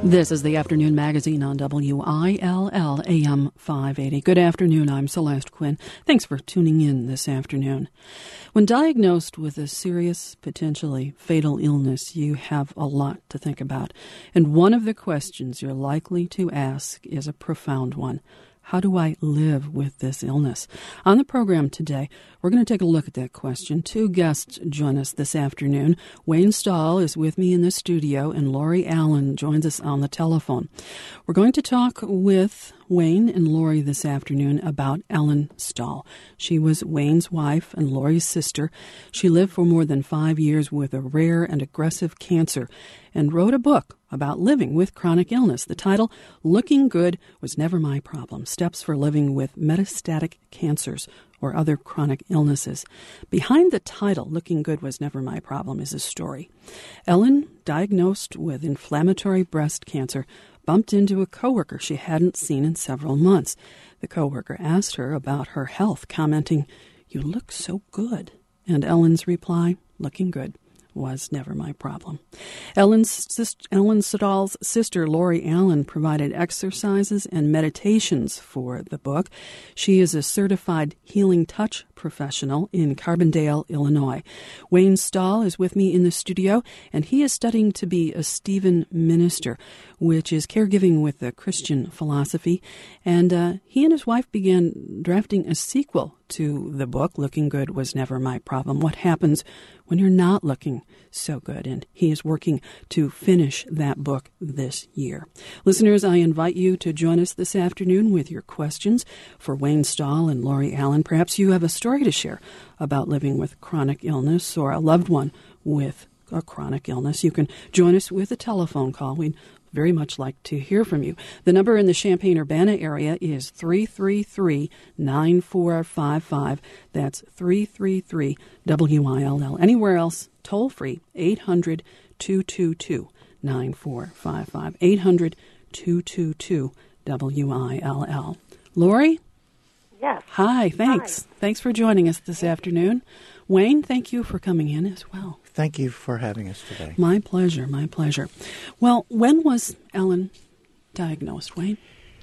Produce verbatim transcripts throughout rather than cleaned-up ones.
This is the Afternoon Magazine on W I L L A M five eighty. Good afternoon, I'm Celeste Quinn. Thanks for tuning in this afternoon. When diagnosed with a serious, potentially fatal illness, you have a lot to think about. And one of the questions you're likely to ask is a profound one. How do I live with this illness? On the program today, we're going to take a look at that question. Two guests join us this afternoon. Wayne Stahl is with me in the studio, and Lori Allen joins us on the telephone. We're going to talk with Wayne and Lori this afternoon about Ellen Stahl. She was Wayne's wife and Lori's sister. She lived for more than five years with a rare and aggressive cancer and wrote a book about living with chronic illness. The title, Looking Good Was Never My Problem, Steps for Living with Metastatic Cancers or Other Chronic Illnesses. Behind the title, Looking Good Was Never My Problem, is a story. Ellen, diagnosed with inflammatory breast cancer, bumped into a coworker she hadn't seen in several months. The coworker asked her about her health, commenting, "You look so good." And Ellen's reply, "Looking good was never my problem." Ellen's sis- Ellen Stahl's sister, Lori Allen, provided exercises and meditations for the book. She is a certified healing touch professional in Carbondale, Illinois. Wayne Stahl is with me in the studio, and he is studying to be a Stephen minister, which is caregiving with the Christian philosophy. And uh, he and his wife began drafting a sequel to the book, Looking Good Was Never My Problem. What happens when you're not looking so good? And he is working to finish that book this year. Listeners, I invite you to join us this afternoon with your questions for Wayne Stahl and Lori Allen. Perhaps you have a story to share about living with chronic illness or a loved one with a chronic illness. You can join us with a telephone call. We'd very much like to hear from you. The number in the Champaign-Urbana area is three three three, nine four five five. That's three three three W I L L. Anywhere else, toll free, eight hundred, two two two, nine four five five. eight hundred, two two two, W I L L. Lori? Yes. Hi, thanks. Hi. Thanks for joining us this afternoon. Wayne, thank you for coming in as well. Thank you for having us today. My pleasure, my pleasure. Well, when was Ellen diagnosed, Wayne?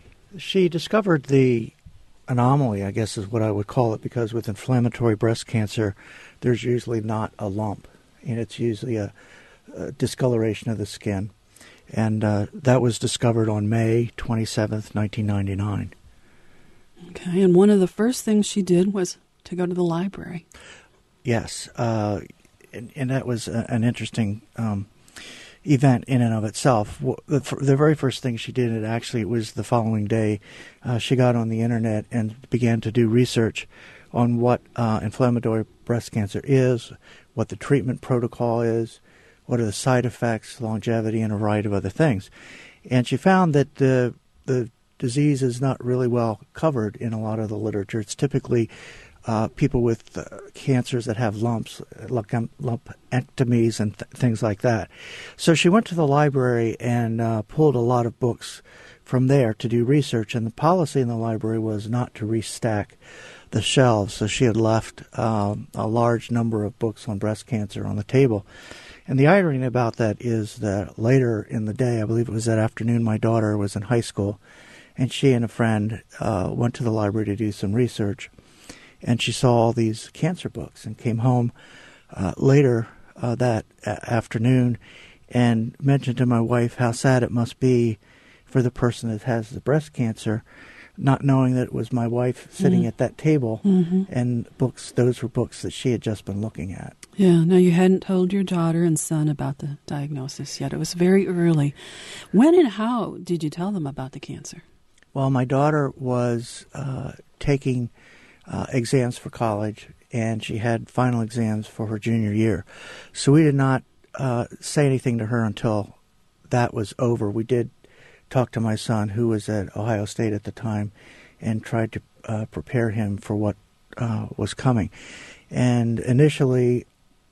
She discovered the anomaly, I guess is what I would call it, because with inflammatory breast cancer, there's usually not a lump, and it's usually a, a discoloration of the skin. And uh, that was discovered on May twenty-seventh, nineteen ninety-nine. Okay, and one of the first things she did was to go to the library. Yes, uh, and, and that was a, an interesting um, event in and of itself. The, the very first thing she did, it actually it was the following day, uh, she got on the internet and began to do research on what uh, inflammatory breast cancer is, what the treatment protocol is, what are the side effects, longevity, and a variety of other things. And she found that the the disease is not really well covered in a lot of the literature. It's typically uh, people with uh, cancers that have lumps, lump, lumpectomies, and th- things like that. So she went to the library and uh, pulled a lot of books from there to do research. And the policy in the library was not to restack the shelves. So she had left um, a large number of books on breast cancer on the table. And the irony about that is that later in the day, I believe it was that afternoon, my daughter was in high school, and she and a friend uh, went to the library to do some research, and she saw all these cancer books and came home uh, later uh, that a- afternoon and mentioned to my wife how sad it must be for the person that has the breast cancer, not knowing that it was my wife sitting mm. at that table, mm-hmm. and books. Those were books that she had just been looking at. Yeah, no, you hadn't told your daughter and son about the diagnosis yet. It was very early. When and how did you tell them about the cancer? Well, my daughter was uh, taking uh, exams for college, and she had final exams for her junior year. So we did not uh, say anything to her until that was over. We did talk to my son, who was at Ohio State at the time, and tried to uh, prepare him for what uh, was coming. And initially,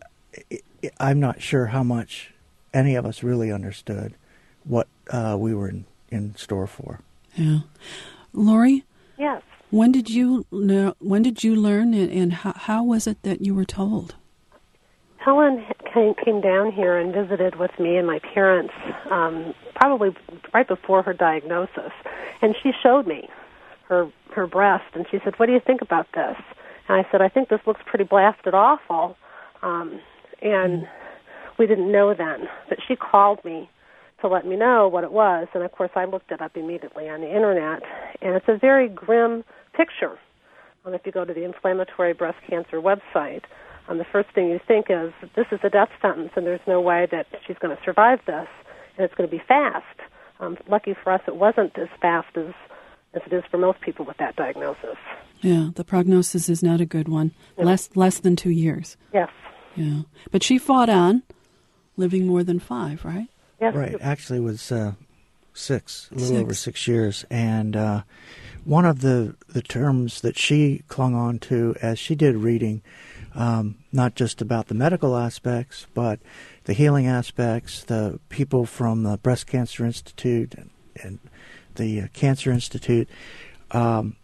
I'm not sure how much any of us really understood what uh, we were in, in store for. Yeah, Lori. Yes. When did you know? When did you learn, and, and how, how was it that you were told? Helen came, came down here and visited with me and my parents um, probably right before her diagnosis. And she showed me her her breast, and she said, "What do you think about this?" And I said, "I think this looks pretty blasted awful." Um, and we didn't know then, but she called me to let me know what it was. And, of course, I looked it up immediately on the Internet, and it's a very grim picture. Um, if you go to the Inflammatory Breast Cancer website, um, the first thing you think is, this is a death sentence, and there's no way that she's going to survive this, and it's going to be fast. Um, lucky for us, it wasn't as fast as, as it is for most people with that diagnosis. Yeah, the prognosis is not a good one. Yeah. Less less than two years. Yes. Yeah, but she fought on, living more than five, right? Yes. Right. Actually, it was uh, six, a little six. over six years. And uh, one of the, the terms that she clung on to as she did reading, um, not just about the medical aspects, but the healing aspects, the people from the Breast Cancer Institute and, and the uh, Cancer Institute, um,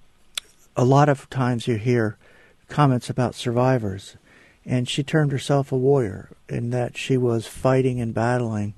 a lot of times you hear comments about survivors. And she termed herself a warrior in that she was fighting and battling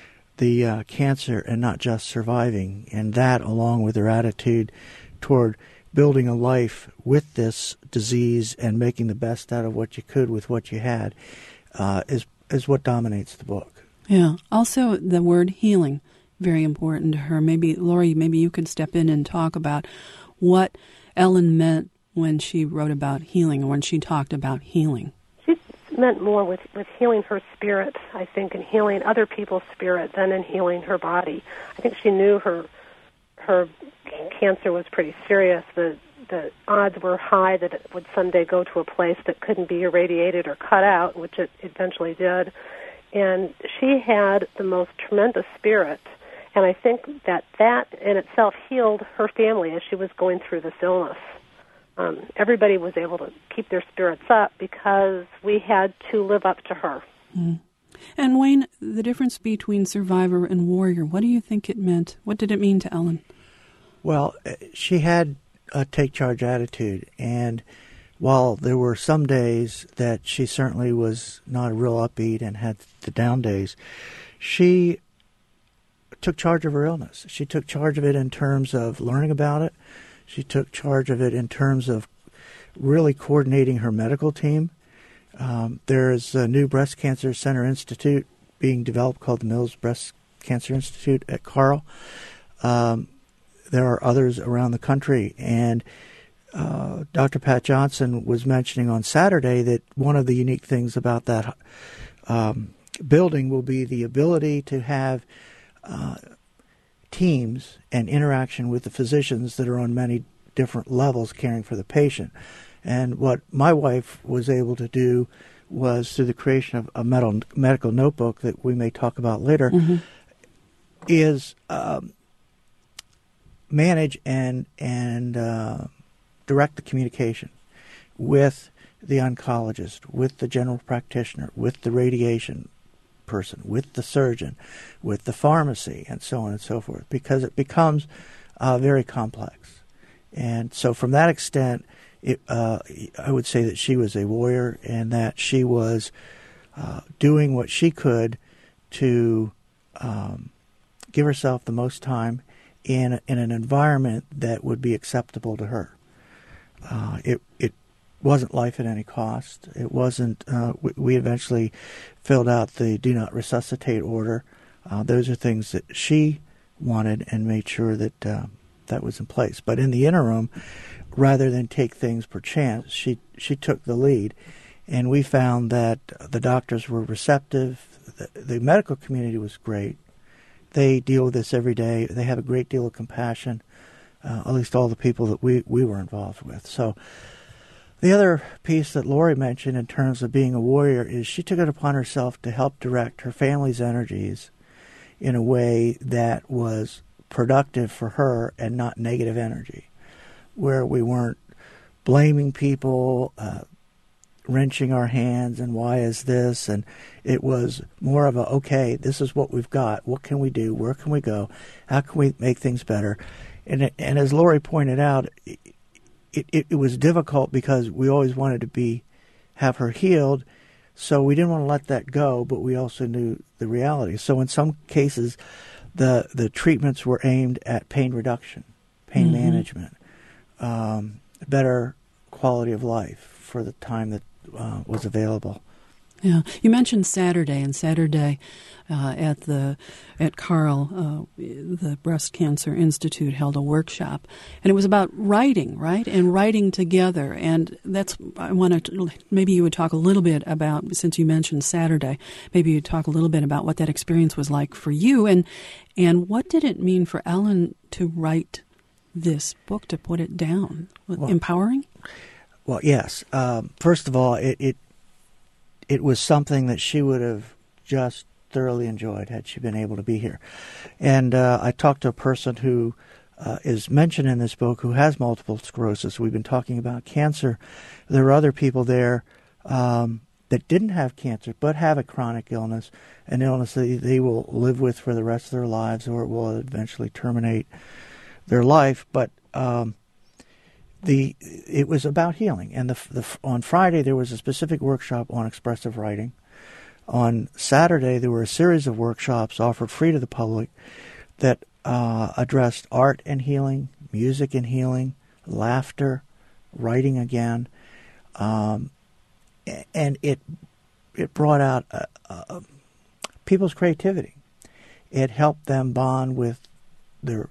the uh, cancer and not just surviving. And that, along with her attitude toward building a life with this disease and making the best out of what you could with what you had, uh, is is what dominates the book. Yeah. Also, the word healing, very important to her. Maybe, Lori, maybe you could step in and talk about what Ellen meant when she wrote about healing, or when she talked about healing. She meant more with, with healing her spirit, I think, and healing other people's spirit than in healing her body. I think she knew her her cancer was pretty serious. The the odds were high that it would someday go to a place that couldn't be irradiated or cut out, which it eventually did. And she had the most tremendous spirit, and I think that that in itself healed her family as she was going through this illness. Um, everybody was able to keep their spirits up because we had to live up to her. Mm. And Wayne, the difference between survivor and warrior, what do you think it meant? What did it mean to Ellen? Well, she had a take-charge attitude, and while there were some days that she certainly was not real upbeat and had the down days, she took charge of her illness. She took charge of it in terms of learning about it. She took charge of it in terms of really coordinating her medical team. Um, there's a new Breast Cancer Center Institute being developed called the Mills Breast Cancer Institute at Carle. Um, there are others around the country, and uh, Doctor Pat Johnson was mentioning on Saturday that one of the unique things about that um, building will be the ability to have uh, teams and interaction with the physicians that are on many different levels caring for the patient. And what my wife was able to do was, through the creation of a medical, medical notebook that we may talk about later, mm-hmm. is um, manage and and uh, direct the communication with the oncologist, with the general practitioner, with the radiation person, with the surgeon, with the pharmacy, and so on and so forth, because it becomes uh, very complex. And so from that extent, it, uh, I would say that she was a warrior, and that she was uh, doing what she could to um, give herself the most time in in an environment that would be acceptable to her. Uh, it it wasn't life at any cost. It wasn't. Uh, we, we eventually filled out the do not resuscitate order. Uh, those are things that she wanted and made sure that uh, that was in place. But in the interim, rather than take things per chance, she she took the lead, and we found that the doctors were receptive. The, the medical community was great. They deal with this every day. They have a great deal of compassion, uh, at least all the people that we, we were involved with. So the other piece that Lori mentioned in terms of being a warrior is she took it upon herself to help direct her family's energies in a way that was productive for her and not negative energy, where we weren't blaming people, uh, wrenching our hands, and why is this? And it was more of a, okay, this is what we've got. What can we do? Where can we go? How can we make things better? And it, and as Lori pointed out, it, it, it was difficult because we always wanted to be have her healed, so we didn't want to let that go, but we also knew the reality. So in some cases, the the treatments were aimed at pain reduction, pain mm-hmm. management, um, better quality of life for the time that uh, was available. Yeah, you mentioned Saturday, and Saturday uh, at the at Carl, uh, the Breast Cancer Institute held a workshop, and it was about writing, right, and writing together. And that's I want to maybe you would talk a little bit about, since you mentioned Saturday, maybe you'd talk a little bit about what that experience was like for you, and and what did it mean for Ellen to write this book, to put it down? Well, empowering? Well, yes. Um, first of all, it. it It was something that she would have just thoroughly enjoyed had she been able to be here. And uh, I talked to a person who uh, is mentioned in this book who has multiple sclerosis. We've been talking about cancer. There are other people there um, that didn't have cancer but have a chronic illness, an illness that they will live with for the rest of their lives, or it will eventually terminate their life. But um, The it was about healing, and the, the on Friday there was a specific workshop on expressive writing. On Saturday there were a series of workshops offered free to the public that uh, addressed art and healing, music and healing, laughter, writing again, um, and it it brought out uh, uh, people's creativity. It helped them bond with their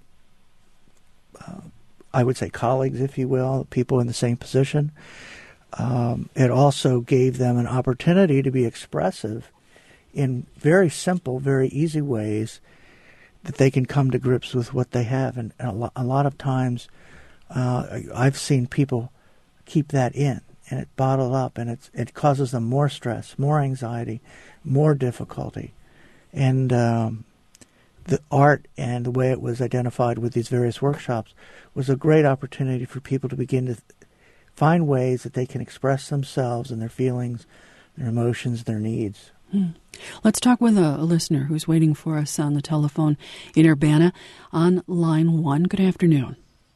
Uh, I would say colleagues, if you will, people in the same position. Um, it also gave them an opportunity to be expressive in very simple, very easy ways that they can come to grips with what they have. And a, lo- a lot of times uh, I've seen people keep that in, and it bottled up, and it's, it causes them more stress, more anxiety, more difficulty. And um, the art and the way it was identified with these various workshops was a great opportunity for people to begin to find ways that they can express themselves and their feelings, their emotions, their needs. Hmm. Let's talk with a, a listener who's waiting for us on the telephone in Urbana on line one. Good afternoon.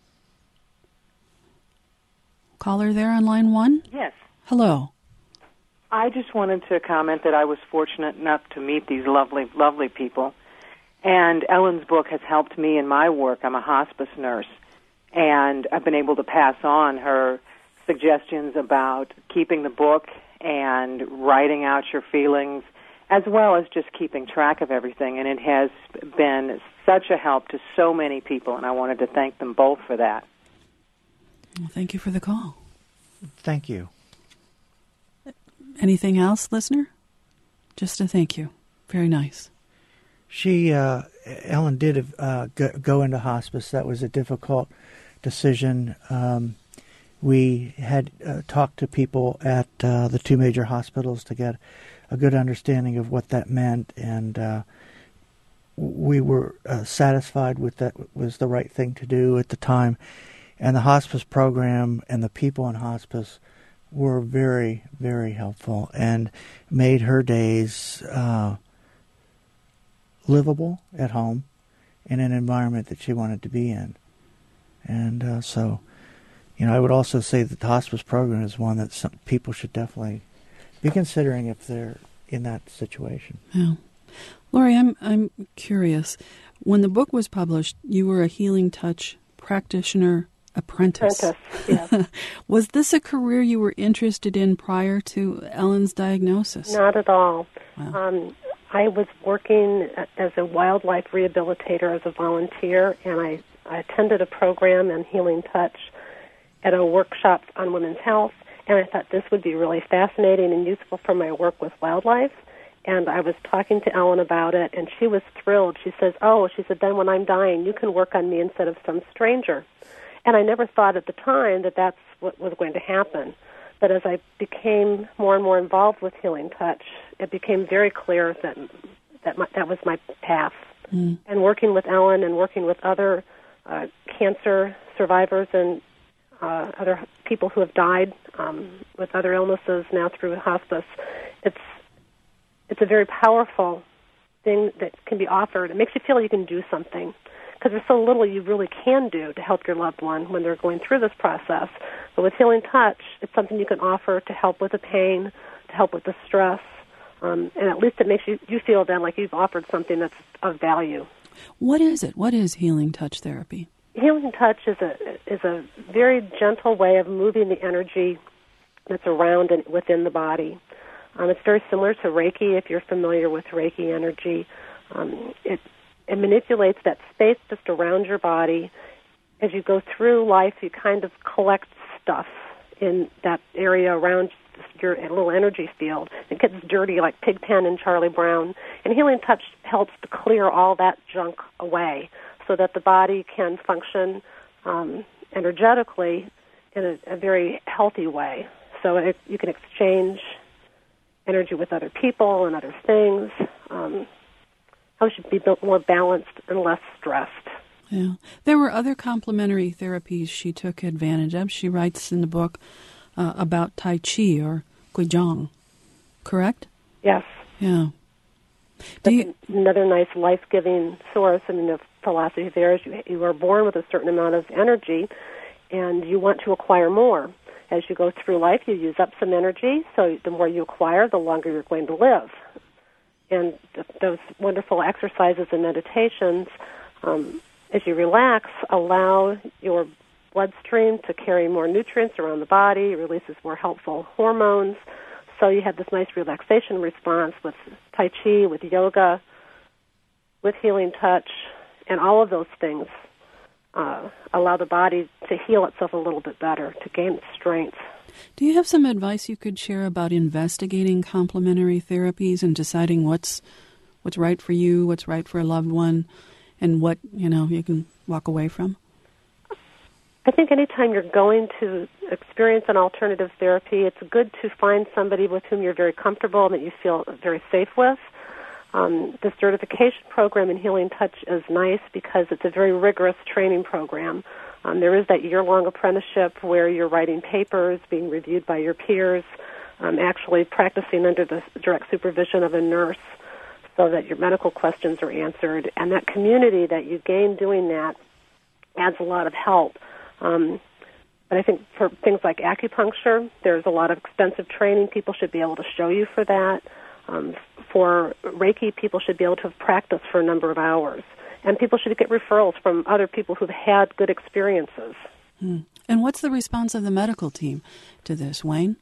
Caller there on line one? Yes. Hello. I just wanted to comment that I was fortunate enough to meet these lovely, lovely people. And Ellen's book has helped me in my work. I'm a hospice nurse, and I've been able to pass on her suggestions about keeping the book and writing out your feelings, as well as just keeping track of everything. And it has been such a help to so many people, and I wanted to thank them both for that. Well, thank you for the call. Thank you. Anything else, listener? Just a thank you. Very nice. She, uh, Ellen did uh, go, go into hospice. That was a difficult decision. Um, we had uh, talked to people at uh, the two major hospitals to get a good understanding of what that meant, and uh, we were uh, satisfied with that was the right thing to do at the time. And the hospice program and the people in hospice were very, very helpful and made her days uh, livable at home in an environment that she wanted to be in. And uh, so, you know, I would also say that the hospice program is one that some people should definitely be considering if they're in that situation. Yeah. Lori, I'm I'm curious. When the book was published, you were a Healing Touch practitioner apprentice. Apprentice, yeah. Was this a career you were interested in prior to Ellen's diagnosis? Not at all. Wow. Um, I was working as a wildlife rehabilitator as a volunteer, and I, I attended a program in Healing Touch at a workshop on women's health, and I thought this would be really fascinating and useful for my work with wildlife. And I was talking to Ellen about it, and she was thrilled. She says, oh, she said, then when I'm dying, you can work on me instead of some stranger. And I never thought at the time that that's what was going to happen. But as I became more and more involved with Healing Touch, it became very clear that that, my, that was my path. Mm. And working with Ellen and working with other uh, cancer survivors and uh, other people who have died um, with other illnesses now through hospice, it's it's a very powerful thing that can be offered. It makes you feel you can do something, because there's so little you really can do to help your loved one when they're going through this process. But with Healing Touch, it's something you can offer to help with the pain, to help with the stress, um, and at least it makes you, you feel then like you've offered something that's of value. What is it? What is healing touch therapy? Healing touch is a is a very gentle way of moving the energy that's around and within the body. Um, it's very similar to Reiki, if you're familiar with Reiki energy. Um, it, it manipulates that space just around your body. As you go through life, you kind of collect stuff in that area around your little energy field. It gets dirty like Pigpen and Charlie Brown. And Healing Touch helps to clear all that junk away so that the body can function um, energetically in a, a very healthy way. So it, you can exchange energy with other people and other things. Um, how should be built more balanced and less stressed. Yeah. There were other complementary therapies she took advantage of. She writes in the book uh, about Tai Chi or Guizhong, correct? Yes. Yeah. Do you, That's another nice life-giving source. I mean, the philosophy there is you, you are born with a certain amount of energy, and you want to acquire more. As you go through life, you use up some energy, so the more you acquire, the longer you're going to live. And th- those wonderful exercises and meditations, um, as you relax, allow your bloodstream to carry more nutrients around the body. It releases more helpful hormones. So you have this nice relaxation response with Tai Chi, with yoga, with Healing Touch, and all of those things uh, allow the body to heal itself a little bit better, to gain strength. Do you have some advice you could share about investigating complementary therapies and deciding what's what's right for you, what's right for a loved one, and what, you know, you can walk away from? I think anytime you're going to experience an alternative therapy, it's good to find somebody with whom you're very comfortable and that you feel very safe with. Um, the certification program in Healing Touch is nice because it's a very rigorous training program. Um, there is that year-long apprenticeship where you're writing papers, being reviewed by your peers, um, actually practicing under the direct supervision of a nurse so that your medical questions are answered. And that community that you gain doing that adds a lot of help. Um, but I think for things like acupuncture, there's a lot of expensive training. People should be able to show you for that. Um, for Reiki, people should be able to have practiced for a number of hours. And people should get referrals from other people who've had good experiences. Hmm. And what's the response of the medical team to this, Wayne?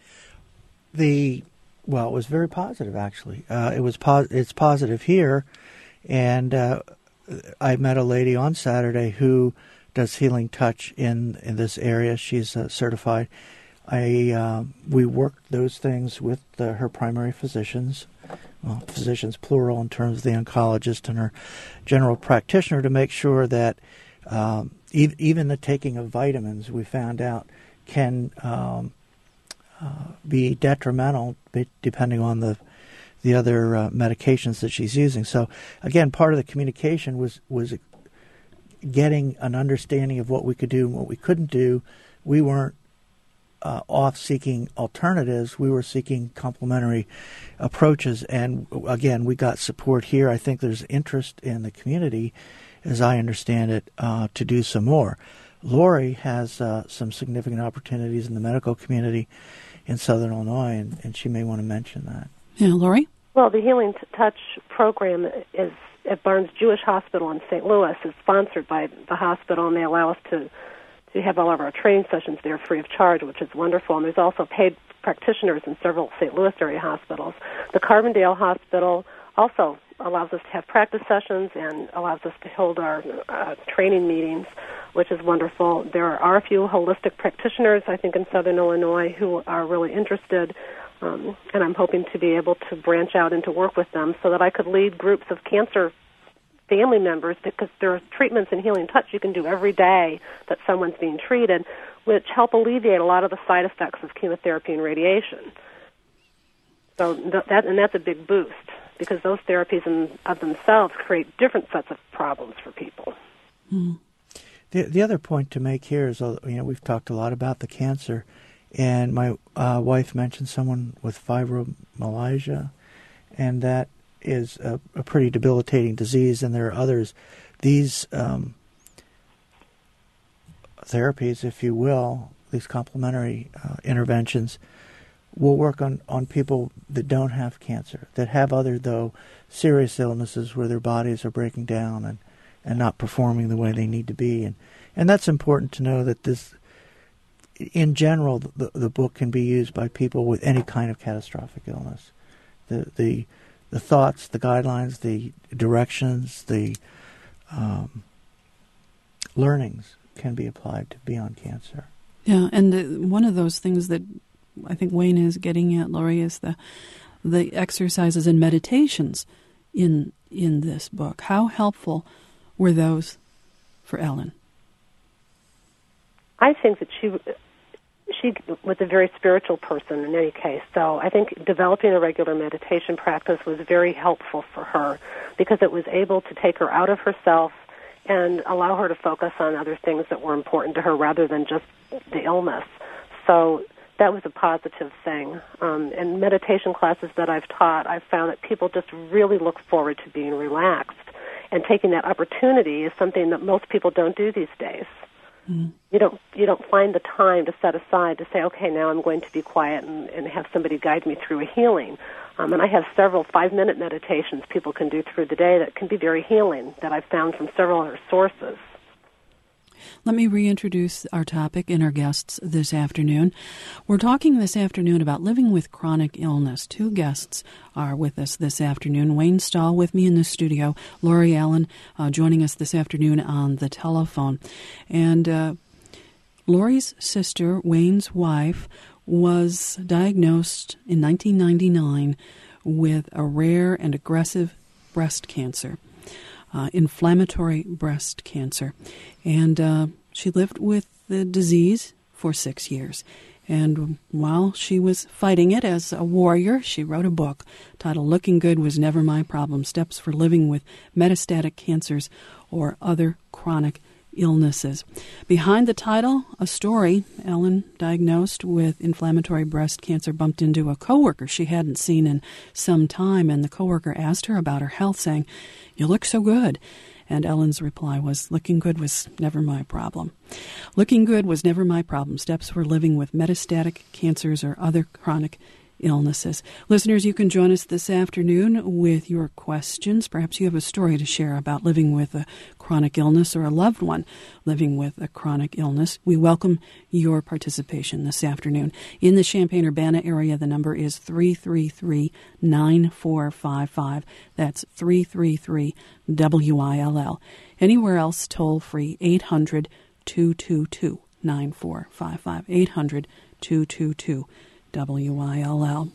The well, it was very positive, actually. Uh, it was pos- it's positive here, and uh, I met a lady on Saturday who does Healing Touch in, in this area. She's uh, certified. I uh, we worked those things with uh, her primary physicians, well, physicians plural in terms of the oncologist and her general practitioner, to make sure that um, e- even the taking of vitamins, we found out, can um, uh, be detrimental depending on the the other uh, medications that she's using. So again, part of the communication was was getting an understanding of what we could do and what we couldn't do. We weren't uh, off seeking alternatives. We were seeking complementary approaches. And again, we got support here. I think there's interest in the community, as I understand it, uh, to do some more. Lori has uh, some significant opportunities in the medical community in Southern Illinois, and, and she may want to mention that. Yeah, Lori? Well, the Healing Touch program is at Barnes Jewish Hospital in Saint Louis, is sponsored by the hospital, and they allow us to, to have all of our training sessions there free of charge, which is wonderful. And there's also paid practitioners in several Saint Louis area hospitals. The Carbondale Hospital also allows us to have practice sessions and allows us to hold our uh, training meetings, which is wonderful. There are a few holistic practitioners, I think, in Southern Illinois who are really interested. Um, and I'm hoping to be able to branch out and to work with them so that I could lead groups of cancer family members, because there are treatments in Healing Touch you can do every day that someone's being treated, which help alleviate a lot of the side effects of chemotherapy and radiation. So that, and that's a big boost, because those therapies in, of themselves create different sets of problems for people. Mm. The the other point to make here is, you know, we've talked a lot about the cancer. And my uh, wife mentioned someone with fibromyalgia, and that is a, a pretty debilitating disease, and there are others. These um, therapies, if you will, these complementary uh, interventions, we'll work on, on people that don't have cancer, that have other, though, serious illnesses where their bodies are breaking down and, and not performing the way they need to be. And, and that's important to know that this, in general, the, the book can be used by people with any kind of catastrophic illness. The the the thoughts, the guidelines, the directions, the um, learnings can be applied to Beyond Cancer. Yeah, and the, one of those things that I think Wayne is getting at, Laurie, is the the exercises and meditations in in this book. How helpful were those for Ellen? I think that she she was a very spiritual person in any case. So I think developing a regular meditation practice was very helpful for her because it was able to take her out of herself and allow her to focus on other things that were important to her rather than just the illness. So that was a positive thing. Um, and meditation classes that I've taught, I've found that people just really look forward to being relaxed. And taking that opportunity is something that most people don't do these days. Mm. You don't you don't find the time to set aside to say, okay, now I'm going to be quiet and, and have somebody guide me through a healing. Um, and I have several five-minute meditations people can do through the day that can be very healing that I've found from several other sources. Let me reintroduce our topic and our guests this afternoon. We're talking this afternoon about living with chronic illness. Two guests are with us this afternoon. Wayne Stahl with me in the studio. Laurie Allen uh, joining us this afternoon on the telephone. And uh, Laurie's sister, Wayne's wife, was diagnosed in nineteen ninety-nine with a rare and aggressive breast cancer. Uh, inflammatory breast cancer. And uh, she lived with the disease for six years. And while she was fighting it as a warrior, she wrote a book titled Looking Good Was Never My Problem, Steps for Living with Metastatic Cancers or Other Chronic Illnesses. Behind the title, a story. Ellen, diagnosed with inflammatory breast cancer, bumped into a coworker she hadn't seen in some time, and the coworker asked her about her health, saying, "You look so good." And Ellen's reply was, "Looking good was never my problem." Looking good was never my problem. Steps for living with metastatic cancers or other chronic illnesses. Listeners, you can join us this afternoon with your questions. Perhaps you have a story to share about living with a chronic illness or a loved one living with a chronic illness. We welcome your participation this afternoon. In the Champaign-Urbana area, the number is three three three, nine four five five. That's three three three, W I L L. Anywhere else, toll free, eight hundred, two two two, nine four five five, eight hundred, two two two, W I L L.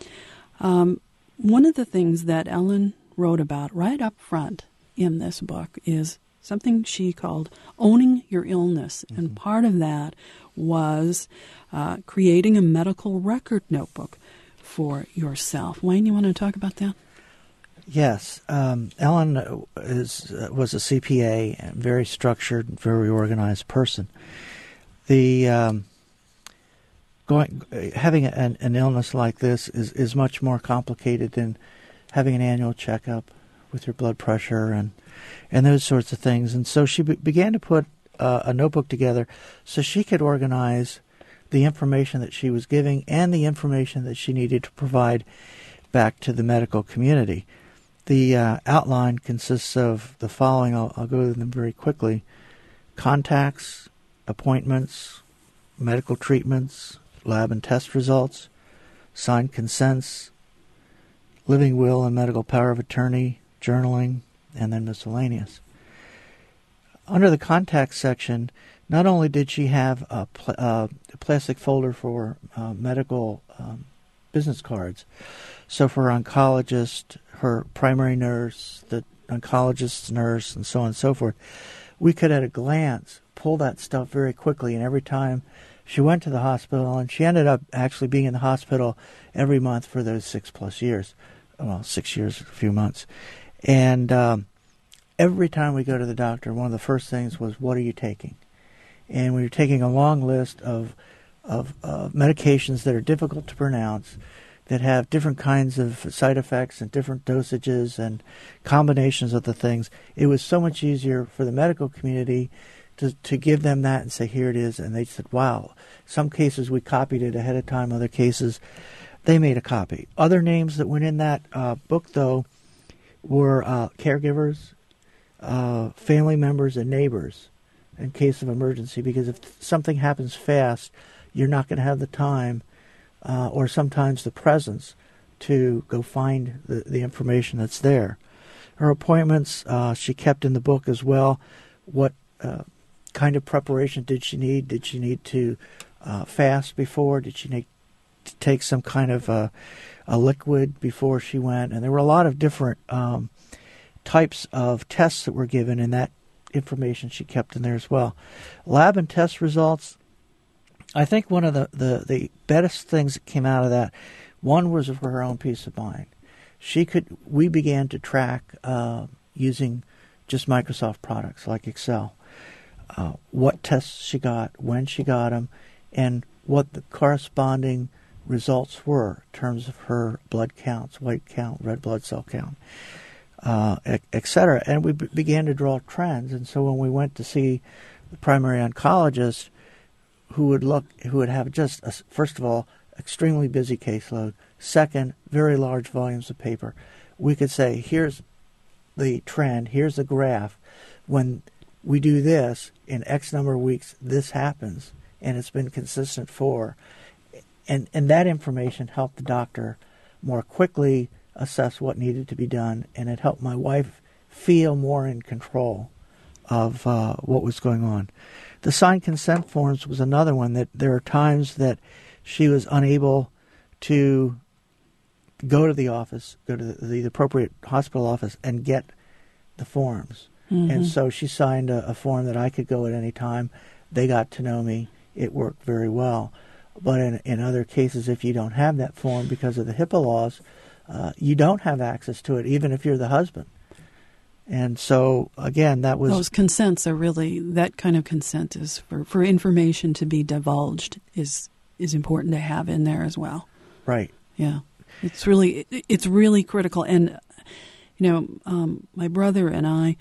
Um, one of the things that Ellen wrote about right up front in this book is something she called owning your illness. Mm-hmm. And part of that was uh, creating a medical record notebook for yourself. Wayne, you want to talk about that? Yes. Um, Ellen is, uh, was a C P A, a very structured, very organized person. The... Um, Going, having an, an illness like this is, is much more complicated than having an annual checkup with your blood pressure and and those sorts of things. And so she be, began to put uh, a notebook together so she could organize the information that she was giving and the information that she needed to provide back to the medical community. The uh, outline consists of the following. I'll, I'll go through them very quickly. Contacts, appointments, medical treatments, lab and test results, signed consents, living will and medical power of attorney, journaling, and then miscellaneous. Under the contacts section, not only did she have a, pl- uh, a plastic folder for uh, medical um, business cards, so for her oncologist, her primary nurse, the oncologist's nurse, and so on and so forth, we could at a glance pull that stuff very quickly, and every time she went to the hospital, and she ended up actually being in the hospital every month for those six-plus years. Well, six years, a few months. And um, every time we go to the doctor, one of the first things was, what are you taking? And we were taking a long list of, of uh, medications that are difficult to pronounce, that have different kinds of side effects and different dosages and combinations of the things. It was so much easier for the medical community to, to give them that and say, here it is. And they said, wow. Some cases we copied it ahead of time. Other cases they made a copy. Other names that went in that uh, book, though, were uh, caregivers, uh, family members, and neighbors in case of emergency. Because if something happens fast, you're not going to have the time uh, or sometimes the presence to go find the, the information that's there. Her appointments, uh, she kept in the book as well. What uh, kind of preparation did she need? Did she need to uh, fast before? Did she need to take some kind of uh, a liquid before she went? And there were a lot of different um, types of tests that were given, and that information she kept in there as well. Lab and test results, I think one of the, the, the best things that came out of that, one was for her own peace of mind. She could. We began to track uh, using just Microsoft products like Excel, uh, what tests she got, when she got them, and what the corresponding results were in terms of her blood counts, white count, red blood cell count, uh, et cetera. And we b- began to draw trends. And so when we went to see the primary oncologist, who would look, who would have just, a, first of all, extremely busy caseload. Second, very large volumes of paper. We could say, here's the trend, here's the graph. When we do this, in X number of weeks, this happens, and it's been consistent for. And, and that information helped the doctor more quickly assess what needed to be done, and it helped my wife feel more in control of uh, what was going on. The signed consent forms was another one that there are times that she was unable to go to the office, go to the, the appropriate hospital office and get the forms. Mm-hmm. And so she signed a, a form that I could go at any time. They got to know me. It worked very well. But in, in other cases, if you don't have that form because of the HIPAA laws, uh, you don't have access to it, even if you're the husband. And so, again, that was... Those consents are really, that kind of consent is for, for information to be divulged is is important to have in there as well. Right. Yeah. It's really, it's really critical. And, you know, um, my brother and I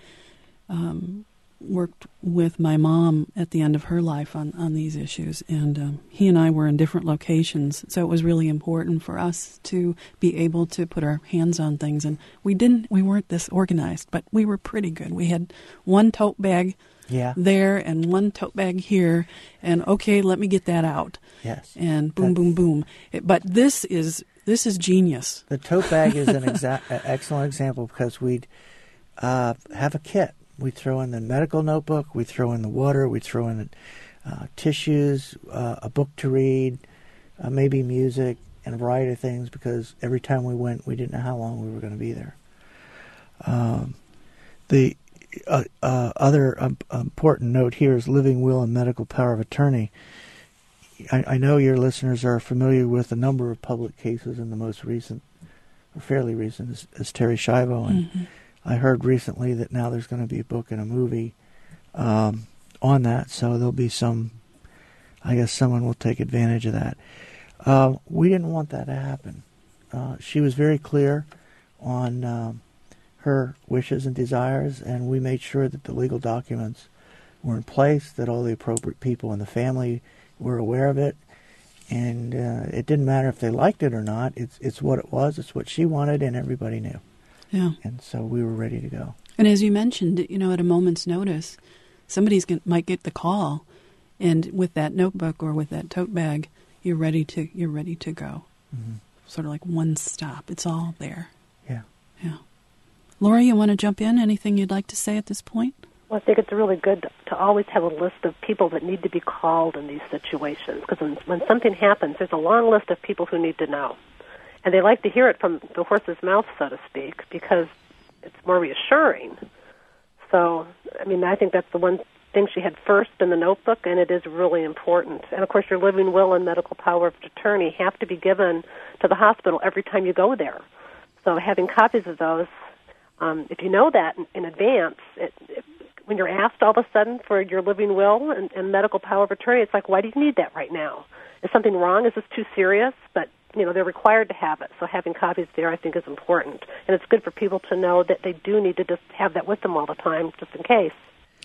um, worked with my mom at the end of her life on, on these issues. And um, he and I were in different locations. So it was really important for us to be able to put our hands on things. And we didn't, we weren't this organized, but we were pretty good. We had one tote bag yeah. there and one tote bag here. And, okay, let me get that out. Yes. And boom, That's, boom, boom. It, but this is this is genius. The tote bag is an exa- excellent example because we'd uh, have a kit. We throw in the medical notebook, we throw in the water, we throw in the uh, tissues, uh, a book to read, uh, maybe music, and a variety of things because every time we went, we didn't know how long we were going to be there. Um, the uh, uh, other um, important note here is living will and medical power of attorney. I, I know your listeners are familiar with a number of public cases, and the most recent, or fairly recent, is, is Terri Schiavo. And mm-hmm. I heard recently that now there's going to be a book and a movie um, on that, so there'll be some, I guess someone will take advantage of that. Uh, we didn't want that to happen. Uh, she was very clear on um, her wishes and desires, and we made sure that the legal documents were in place, that all the appropriate people in the family were aware of it, and uh, it didn't matter if they liked it or not. It's it's what it was. It's what she wanted, and everybody knew. Yeah. And so we were ready to go. And as you mentioned, you know, at a moment's notice, somebody's gonna, might get the call, and with that notebook or with that tote bag, you're ready to you're ready to go. Mm-hmm. Sort of like one stop. It's all there. Yeah. Yeah. Laura, you want to jump in? Anything you'd like to say at this point? Well, I think it's really good to always have a list of people that need to be called in these situations, because when, when something happens, there's a long list of people who need to know. And they like to hear it from the horse's mouth, so to speak, because it's more reassuring. So, I mean, I think that's the one thing she had first in the notebook, and it is really important. And, of course, your living will and medical power of attorney have to be given to the hospital every time you go there. So having copies of those, um, if you know that in, in advance, it, it when you're asked all of a sudden for your living will and, and medical power of attorney, it's like, why do you need that right now? Is something wrong? Is this too serious? But, you know, they're required to have it. So having copies there, I think, is important. And it's good for people to know that they do need to just have that with them all the time, just in case.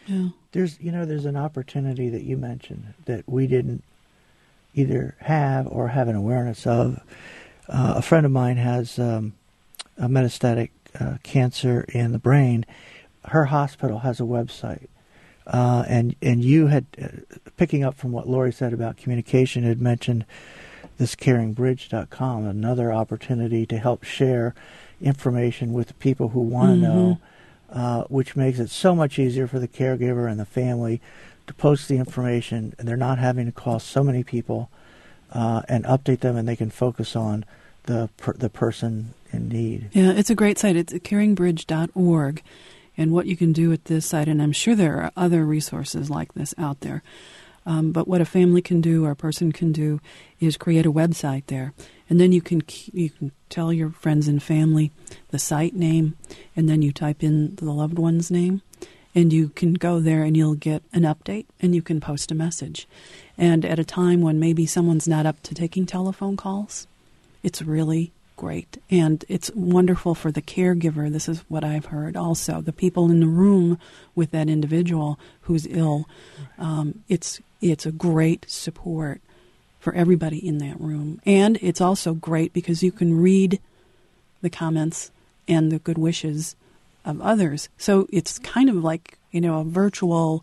Yeah. There's, you know, there's an opportunity that you mentioned that we didn't either have or have an awareness of. Uh, a friend of mine has um, a metastatic uh, cancer in the brain. Her hospital has a website. Uh, and, and you had, uh, picking up from what Lori said about communication, had mentioned this caring bridge dot com, another opportunity to help share information with the people who want to Mm-hmm. know, uh, which makes it so much easier for the caregiver and the family to post the information, and they're not having to call so many people uh, and update them, and they can focus on the per- the person in need. Yeah, it's a great site. It's caring bridge dot org. And what you can do at this site, and I'm sure there are other resources like this out there, um, but what a family can do or a person can do is create a website there. And then you can you can tell your friends and family the site name, and then you type in the loved one's name, and you can go there and you'll get an update, and you can post a message. And at a time when maybe someone's not up to taking telephone calls, it's really great. And it's wonderful for the caregiver. This is what I've heard also. The people in the room with that individual who's ill, um, it's it's a great support for everybody in that room. And it's also great because you can read the comments and the good wishes of others. So it's kind of like, you know, a virtual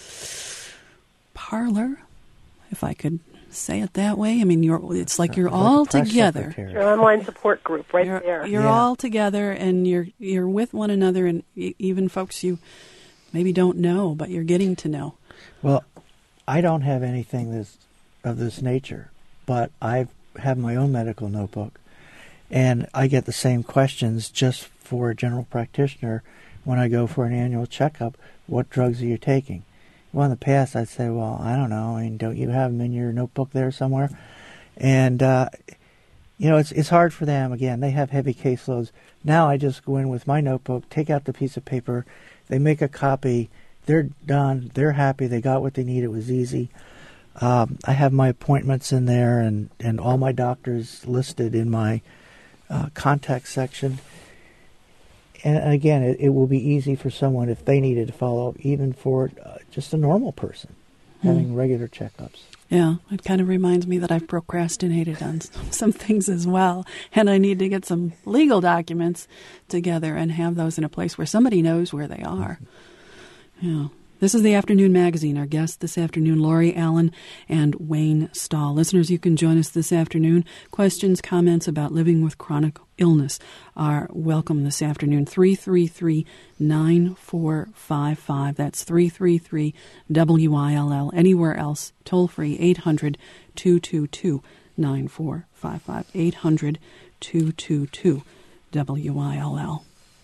parlor, if I could say it that way. I mean, you're it's like you're Like all a press together. secretary. Your online support group right You're, there. you're Yeah. all together, and you're you're with one another, and e- even folks you maybe don't know, but you're getting to know. Well, I don't have anything this of this nature, but I have my own medical notebook, and I get the same questions just for a general practitioner when I go for an annual checkup. What drugs are you taking? Well, in the past, I'd say, well, I don't know. I mean, don't you have them in your notebook there somewhere? And, uh, you know, it's it's hard for them. Again, they have heavy caseloads. Now I just go in with my notebook, take out the piece of paper. They make a copy. They're done. They're happy. They got what they need. It was easy. Um, I have my appointments in there and, and all my doctors listed in my uh, contact section. And again, it, it will be easy for someone if they needed to follow up, even for uh, just a normal person, having regular checkups. Yeah, it kind of reminds me that I've procrastinated on some, some things as well, and I need to get some legal documents together and have those in a place where somebody knows where they are. Yeah. This is the Afternoon Magazine. Our guests this afternoon, Lori Allen and Wayne Stahl. Listeners, you can join us this afternoon. Questions, comments about living with chronic illness are welcome this afternoon. three three three, nine four five five. That's three three three, W I L L. Anywhere else, toll free, eight hundred, two two two, nine four five five. eight hundred, two two two, W I L L.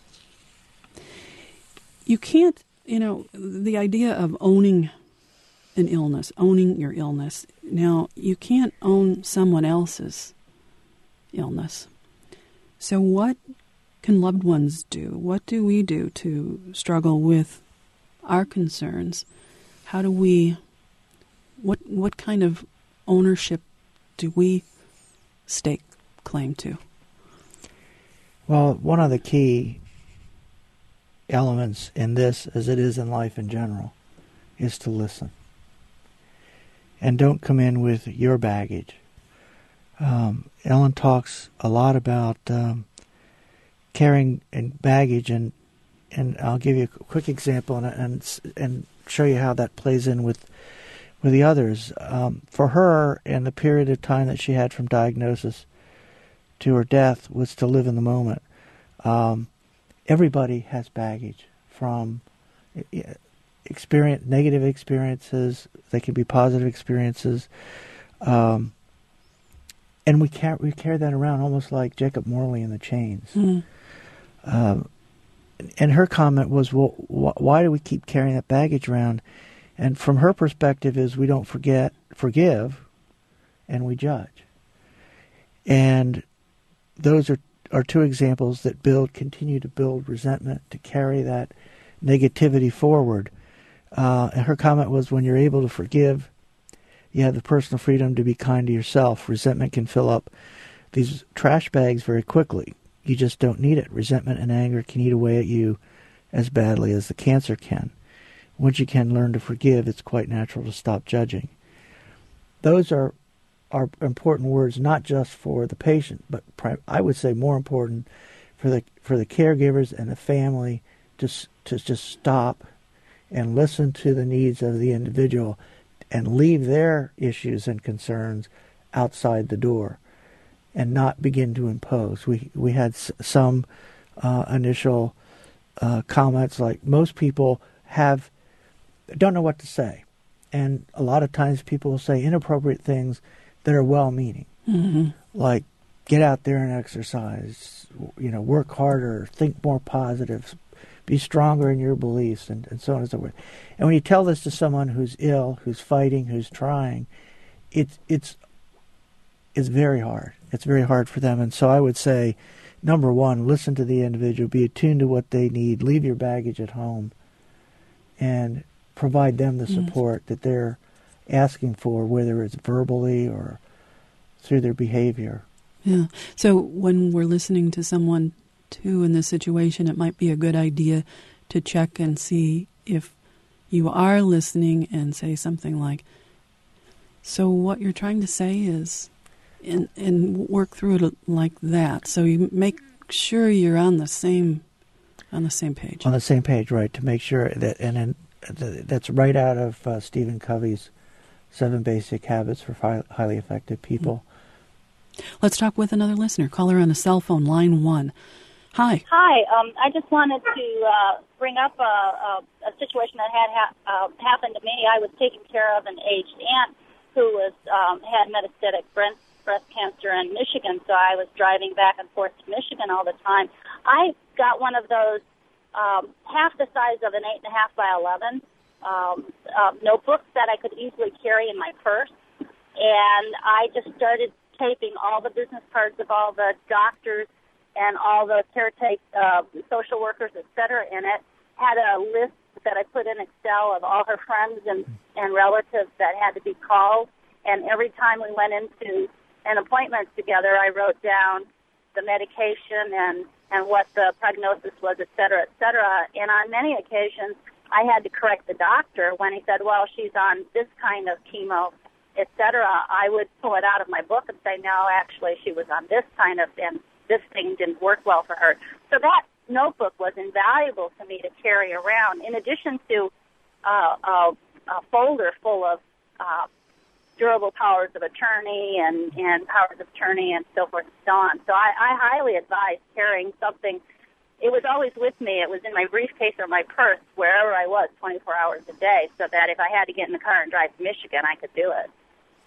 You can't You know, the idea of owning an illness, owning your illness. Now, you can't own someone else's illness. So what can loved ones do? What do we do to struggle with our concerns? How do we, what what kind of ownership do we stake claim to? Well, one of the key elements in this, as it is in life in general, is to listen. And don't come in with your baggage. Um, Ellen talks a lot about um, carrying and baggage, and and I'll give you a quick example and and and show you how that plays in with with the others. Um, for her, in the period of time that she had from diagnosis to her death, was to live in the moment. Um, everybody has baggage from experience, negative experiences. They can be positive experiences. Um, and we carry, we carry that around almost like Jacob Morley in the chains. Mm. Um, and her comment was, well, wh- why do we keep carrying that baggage around? And from her perspective is we don't forget, forgive, and we judge. And those are, are two examples that build, continue to build resentment, to carry that negativity forward. Uh, and her comment was, when you're able to forgive, you have the personal freedom to be kind to yourself. Resentment can fill up these trash bags very quickly. You just don't need it. Resentment and anger can eat away at you as badly as the cancer can. once you can learn to forgive, it's quite natural to stop judging. Those are are important words, not just for the patient, but I would say more important for the for the caregivers and the family to to just stop and listen to the needs of the individual and leave their issues and concerns outside the door and not begin to impose. We we had s- some uh, initial uh, comments like most people have don't know what to say, and a lot of times people will say inappropriate things that are well-meaning, mm-hmm. like get out there and exercise, you know, work harder, think more positive, be stronger in your beliefs, and, and so on and so forth. And when you tell this to someone who's ill, who's fighting, who's trying, it's it's it's very hard. It's very hard for them. And so I would say, number one, listen to the individual, be attuned to what they need, leave your baggage at home, and provide them the support mm. that they're asking for, whether it's verbally or through their behavior. Yeah. So when we're listening to someone, too, in this situation, it might be a good idea to check and see if you are listening and say something like, so what you're trying to say is, and, and work through it like that. So you make sure you're on the same on the same page. On the same page, right, to make sure that, and then that's right out of uh, Stephen Covey's Seven Basic Habits for Hi- Highly Effective People. Let's talk with another listener. Caller on a cell phone, line one. Hi. Hi. Um, I just wanted to uh, bring up a, a, a situation that had ha- uh, happened to me. I was taking care of an aged aunt who was um, had metastatic breast, breast cancer in Michigan, so I was driving back and forth to Michigan all the time. I got one of those um, half the size of an eight and a half by eleven um, uh, notebooks that I could easily carry in my purse, and I just started taping all the business cards of all the doctors and all the caretake uh, social workers, et cetera, in it. Had a list that I put in Excel of all her friends and, and relatives that had to be called. And every time we went into an appointment together, I wrote down the medication and, and what the prognosis was, et cetera, et cetera. And on many occasions, I had to correct the doctor when he said, well, she's on this kind of chemo, et cetera. I would pull it out of my book and say, no, actually, she was on this kind of, and this thing didn't work well for her. So that notebook was invaluable to me to carry around, in addition to uh, a, a folder full of uh, durable powers of attorney and, and powers of attorney and so forth and so on. So I, I highly advise carrying something. It was always with me. It was in my briefcase or my purse, wherever I was, twenty-four hours a day, so that if I had to get in the car and drive to Michigan, I could do it.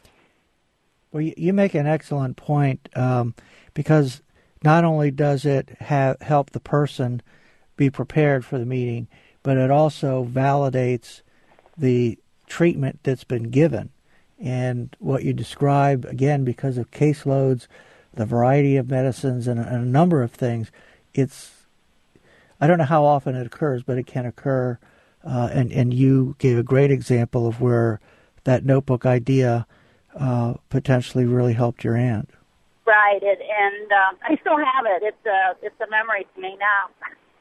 Well, you, you make an excellent point, um, because not only does it have, help the person be prepared for the meeting, but it also validates the treatment that's been given. And what you describe, again, because of caseloads, the variety of medicines, and a, and a number of things, it's, I don't know how often it occurs, but it can occur. Uh, and, and you gave a great example of where that notebook idea uh, potentially really helped your aunt. Right, it, and uh, I still have it. It's a, it's a memory to me now.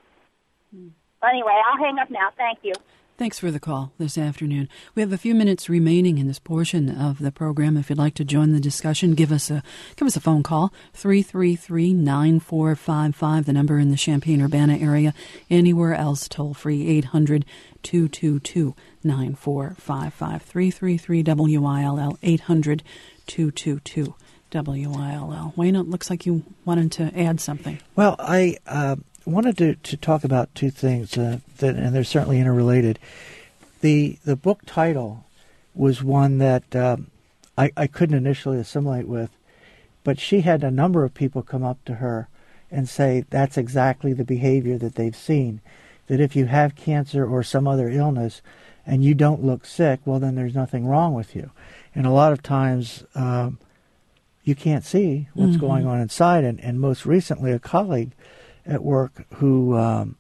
Hmm. Anyway, I'll hang up now. Thank you. Thanks for the call this afternoon. We have a few minutes remaining in this portion of the program. If you'd like to join the discussion, give us a give us a phone call, three three three, nine four five five, the number in the Champaign-Urbana area. Anywhere else, toll free, eight hundred, two two two, nine four five five, three three three W I L L, eight hundred, two two two, W I L L. Wayne, it looks like you wanted to add something. Well, I... Uh wanted to, to talk about two things, uh, that, and they're certainly interrelated. The the book title was one that um, I, I couldn't initially assimilate with, but she had a number of people come up to her and say that's exactly the behavior that they've seen, that if you have cancer or some other illness and you don't look sick, well, then there's nothing wrong with you. And a lot of times um, you can't see what's mm-hmm. going on inside. And, and most recently, a colleague at work who um,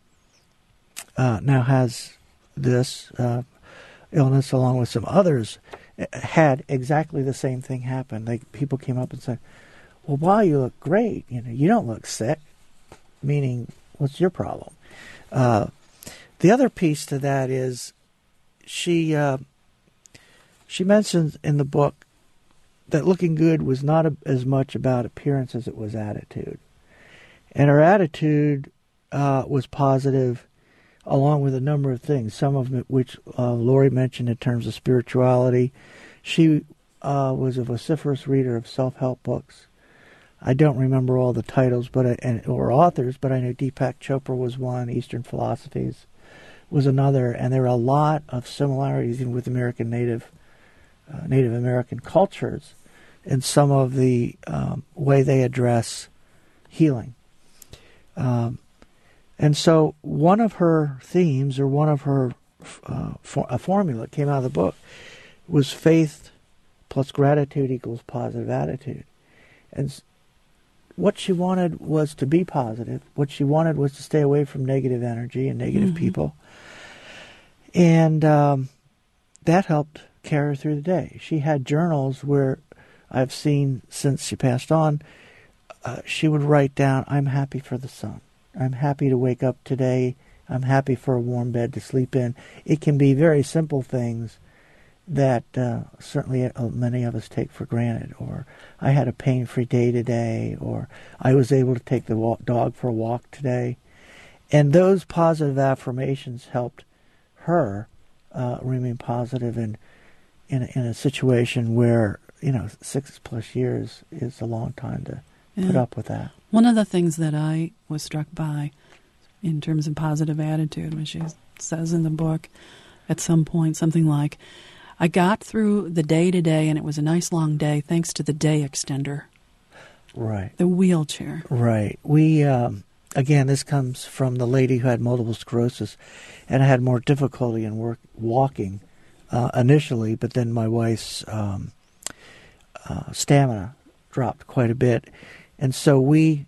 uh, now has this uh, illness along with some others had exactly the same thing happen. They, people came up and said, well, wow, you look great. You know, you don't look sick, meaning what's your problem? Uh, the other piece to that is she uh, she mentions in the book that looking good was not a, as much about appearance as it was attitude. And her attitude uh, was positive, along with a number of things, some of it which uh, Lori mentioned in terms of spirituality. She uh, was a vociferous reader of self-help books. I don't remember all the titles but I, and or authors, but I know Deepak Chopra was one, Eastern Philosophies was another, and there are a lot of similarities even with American Native uh, Native American cultures in some of the um, way they address healing. Um, and so one of her themes, or one of her uh, for, a formula that came out of the book, was faith plus gratitude equals positive attitude. And what she wanted was to be positive. What she wanted was to stay away from negative energy and negative mm-hmm. people. And um, that helped carry her through the day. She had journals where I've seen since she passed on, uh, she would write down, I'm happy for the sun. I'm happy to wake up today. I'm happy for a warm bed to sleep in. It can be very simple things that uh, certainly many of us take for granted. Or I had a pain-free day today, or I was able to take the walk, dog for a walk today. And those positive affirmations helped her uh, remain positive in, in, in a situation where, you know, six plus years is a long time to yeah. put up with that. One of the things that I was struck by in terms of positive attitude, when she says in the book at some point something like, I got through the day today and it was a nice long day thanks to the day extender. Right. The wheelchair. Right. We, um, again, this comes from the lady who had multiple sclerosis and had more difficulty in work, walking uh, initially, but then my wife's um, uh, stamina dropped quite a bit. And so we,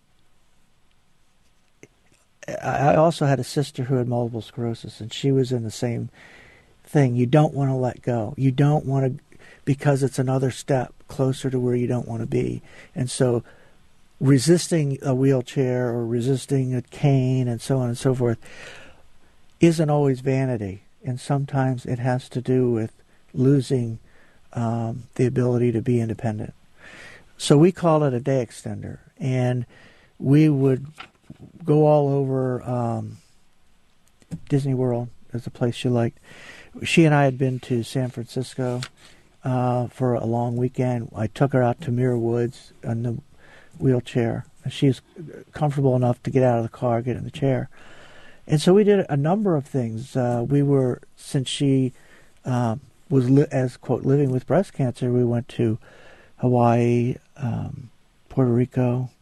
I also had a sister who had multiple sclerosis, and she was in the same thing. You don't want to let go. You don't want to, because it's another step closer to where you don't want to be. And so resisting a wheelchair or resisting a cane and so on and so forth isn't always vanity. And sometimes it has to do with losing um, the ability to be independent. So we call it a day extender, and we would go all over um, Disney World as a place she liked. She and I had been to San Francisco uh, for a long weekend. I took her out to Muir Woods in the wheelchair. She's comfortable enough to get out of the car, get in the chair. And so we did a number of things. Uh, we were, since she uh, was, li- as, quote, living with breast cancer, we went to Hawaii, um, Puerto Rico,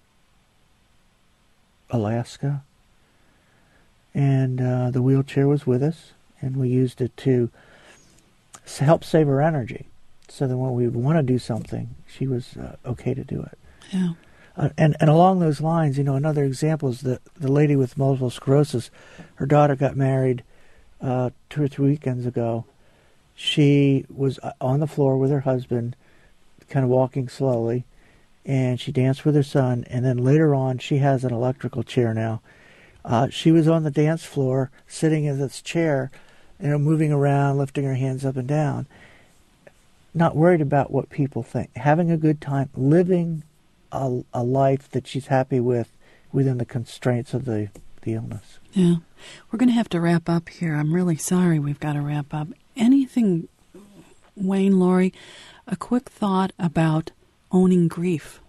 Alaska, and uh, the wheelchair was with us, and we used it to help save her energy, so that when we would want to do something, she was uh, okay to do it. Yeah. Uh, and and along those lines, you know, another example is the the lady with multiple sclerosis. Her daughter got married uh, two or three weekends ago. She was on the floor with her husband, kind of walking slowly, and she danced with her son, and then later on she has an electrical chair now. Uh, she was on the dance floor, sitting in this chair, you know, moving around, lifting her hands up and down, not worried about what people think, having a good time, living a, a life that she's happy with within the constraints of the, the illness. Yeah. We're going to have to wrap up here. I'm really sorry we've got to wrap up. Anything, Wayne, Lori, a quick thought about owning grief.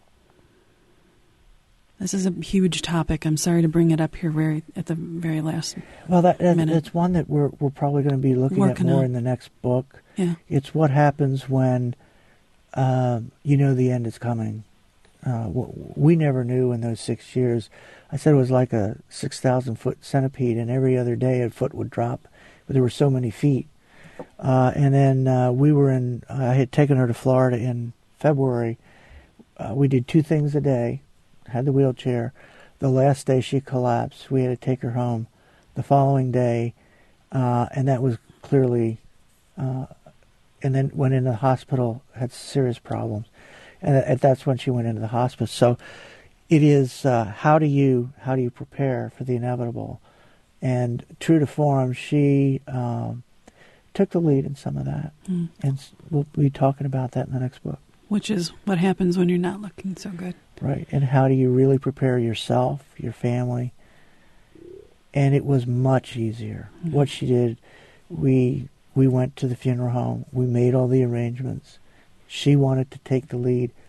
This is a huge topic. I'm sorry to bring it up here very at the very last Well, that, that minute. It's one that we're we're probably going to be looking Working at more on. in the next book. Yeah. It's what happens when um, you know the end is coming. Uh, we never knew in those six years. I said it was like a six thousand foot centipede, and every other day a foot would drop, but there were so many feet. Uh, and then uh, we were in. I had taken her to Florida in February. Uh, we did two things a day. Had the wheelchair. The last day she collapsed. We had to take her home. The following day, uh, and that was clearly. Uh, and then went into the hospital. Had serious problems, and that's when she went into the hospice. So, it is uh, how do you how do you prepare for the inevitable? And true to form, she. Um, took the lead in some of that. Mm. And we'll be talking about that in the next book. Which is what happens when you're not looking so good. Right. And how do you really prepare yourself, your family? And it was much easier. Mm-hmm. What she did, we we went to the funeral home. We made all the arrangements. She wanted to take the lead.